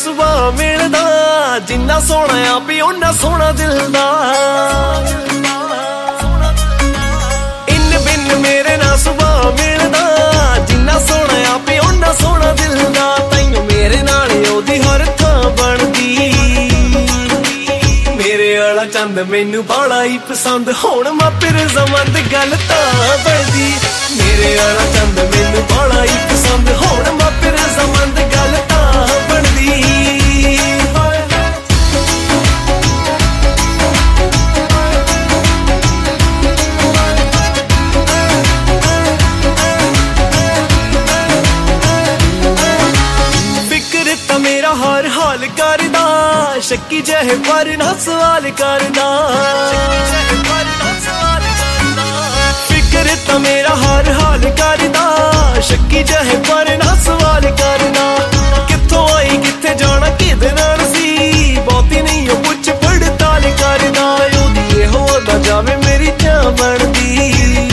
ਸੁਭਾਅ ਮਿਲਦਾ, ਜਿੰਨਾ ਸੋਹਣਾ ਆਪੀ ਓਨਾ ਸੋਹਣਾ ਦਿਲ ਦਾ। ਇੰਨ ਬਿੰਨ ਮੇਰੇ ਨਾਲ ਸੁਭਾਅ ਮਿਲਦਾ, ਜਿੰਨਾ ਸੋਹਣਾ ਆਪੀ ਓਨਾ ਸੋਹਣਾ ਦਿਲ ਦਾ। ਤੈਨੂੰ ਮੇਰੇ ਨਾਲ ਉਹਦੀ ਹਰ ਥਾਂ ਬਣਦੀ, ਮੇਰੇ ਵਾਲਾ ਚੰਦ ਮੈਨੂੰ ਬਾਲਾ ਹੀ ਪਸੰਦ। ਹੁਣ ਮਾਪੇ ਰਜ਼ਾਮੰਦ ਗੱਲ ਤਾਂ ਬਣਦੀ, ਮੇਰੇ ਵਾਲਾ ਚੰਦ ਮੈਨੂੰ ਬਾਲਾ ਹੀ ਪਸੰਦ। ਹੁਣ ਮਾਪੇ ਰਜ਼ਾਮੰਦ ਗੱਲ ਤਾਂ ਬਣਦੀ। ਫਿਕਰ ਤਾਂ ਮੇਰਾ ਹਰ ਹਾਲ ਕਰਦਾ, ਸ਼ੱਕੀ ਜਿਹੇ ਪਰ ਨਾ ਸਵਾਲ ਕਰਦਾ। ਫਿਕਰ ਤਾਂ ਮੇਰਾ ਹਰ ਹਾਲ ਕਰਦਾ, ਸ਼ੱਕੀ ਜਿਹੇ ਪਰ ਨਾ ਸਵਾਲ ਕਰਦਾ। ਕਿੱਥੋਂ ਆਈ ਕਿੱਥੇ ਜਾਣਾ ਕਿਹਦੇ ਨਾਲ ਸੀ, ਬਹੁਤੀ ਨਹੀਂ ਉਹ ਪੁੱਛ ਪੜਤਾਲ ਕਰਦਾ। ਉਹਦੀ ਇਹੋ ਅਦਾ ਜਾਵੇ ਮੇਰੀ ਜਾਨ ਬਣਦੀ,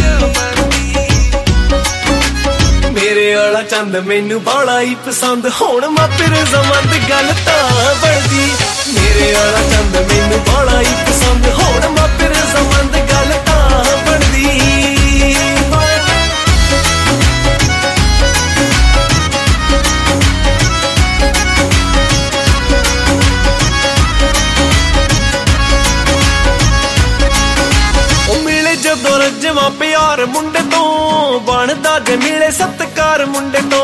ਮੇਰੇ ਵਾਲਾ ਚੰਦ ਮੈਨੂੰ ਬਾਲਾ ਹੀ ਪਸੰਦ। ਹੁਣ ਮਾਪੇ ਰਜ਼ਾਮੰਦ ਗੱਲ ਤਾਂ ਬਣਦੀ, ਮੇਰੇ ਵਾਲਾ ਚੰਦ ਮੈਨੂੰ ਬਾਲਾ ਹੀ ਪਸੰਦ। ਹੁਣ ਮਾਪੇ ਰਜ਼ਾਮੰਦ ਗੱਲ ਤਾਂ ਬਣਦੀ। ਉਹ ਮਿਲੇ ਜਦੋਂ ਰੱਜਵਾਂ ਪਿਆਰ ਮੁੰਡੇ ਤੋਂ, ਬਣਦਾ ਜੇ ਮਿਲੇ ਸਤਿਕਾਰ ਮੁੰਡੇ ਤੋਂ।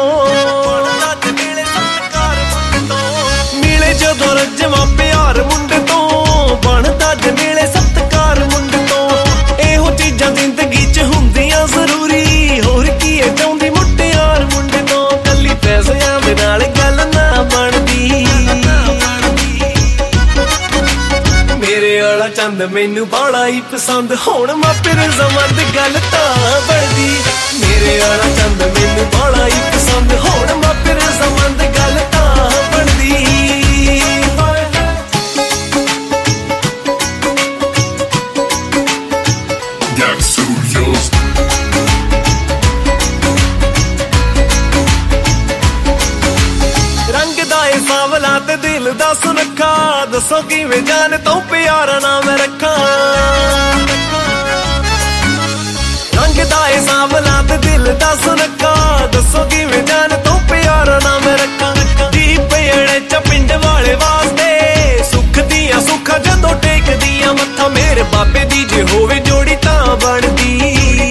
ਮਿਲੇ ਜਦੋਂ ਰੱਜਵਾਂ ਪਿਆਰ ਮੁੰਡੇ ਤੋਂ, ਬਣਦਾ ਜੇ ਮਿਲੇ ਸਤਿਕਾਰ ਮੁੰਡੇ ਤੋਂ। ਇਹੋ ਚੀਜ਼ਾਂ ਜ਼ਿੰਦਗੀ ਚ ਹੁੰਦੀਆਂ ਜ਼ਰੂਰੀ, ਹੋਰ ਕੀ ਹੈ ਚਾਹੁੰਦੀ ਮੁਟਿਆਰ ਮੁੰਡੇ ਤੋਂ। ਕੱਲੀ ਪੈਸਿਆਂ ਦੇ ਨਾਲ ਗੱਲ ਨਾ ਬਣਦੀ, ਮੇਰੇ ਵਾਲਾ ਚੰਦ ਮੈਨੂੰ ਬਾਲਾ ਹੀ ਪਸੰਦ। ਹੁਣ ਮਾਪੇ ਰਜ਼ਾਮੰਦ ਗੱਲ ਤਾਂ ਬਣਦੀ, ਮੇਰੇ ਵਾਲਾ ਚੰਦ ਮੈਨੂੰ ਬਾਲਾ ਹੀ ਪਸੰਦ। ਹੁਣ ਮਾਪੇ ਰਜ਼ਾਮੰਦ ਗੱਲ ਤਾਂ ਬਣਦੀ। ਰੰਗ ਦਾ ਏ ਸਾਵਲਾ ਤੇ ਦਿਲ ਦਾ ਸੁਨੱਖਾ, ਦੱਸੋ ਕਿਵੇਂ ਜਾਨ ਤੋਂ ਪਿਆਰਾ ਨਾ ਮੈਂ ਰੱਖਾਂ। ਰੰਗ ਦਾ ਏ ਸਾਵਲਾ ਤੇ ਦਿਲ ਦਾ ਸੁਨੱਖਾ, ਦੱਸੋ ਕਿਵੇਂ ਜਾਨ ਤੋਂ ਪਿਆਰਾ ਨਾ ਮੈਂ ਰੱਖਾਂ। ਦੀ ਪੇੜੇ ਚ ਪਿੰਡ ਵਾਲੇ ਵਾਸਤੇ, ਸੁੱਖ ਦੀਆਂ ਸੁੱਖਾਂ ਜਦੋਂ ਟੇਕਦੀਆਂ ਮੱਥਾ। ਮੇਰੇ ਬਾਬੇ ਦੀ ਜੇ ਹੋਵੇ ਜੋੜੀ ਤਾਂ ਬਣਦੀ,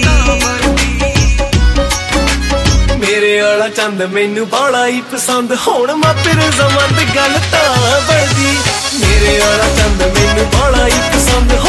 ਮੇਰੇ ਵਾਲਾ ਚੰਦ ਮੈਨੂੰ ਬਾਲਾ ਹੀ ਪਸੰਦ। ਹੁਣ ਮਾਪੇ ਰਜ਼ਾਮੰਦ ਗੱਲ ਤਾਂ ਬਣਦੀ, ਮੇਰੇ ਵਾਲਾ ਚੰਦ ਮੈਨੂੰ ਬਾਲਾ ਹੀ ਪਸੰਦ।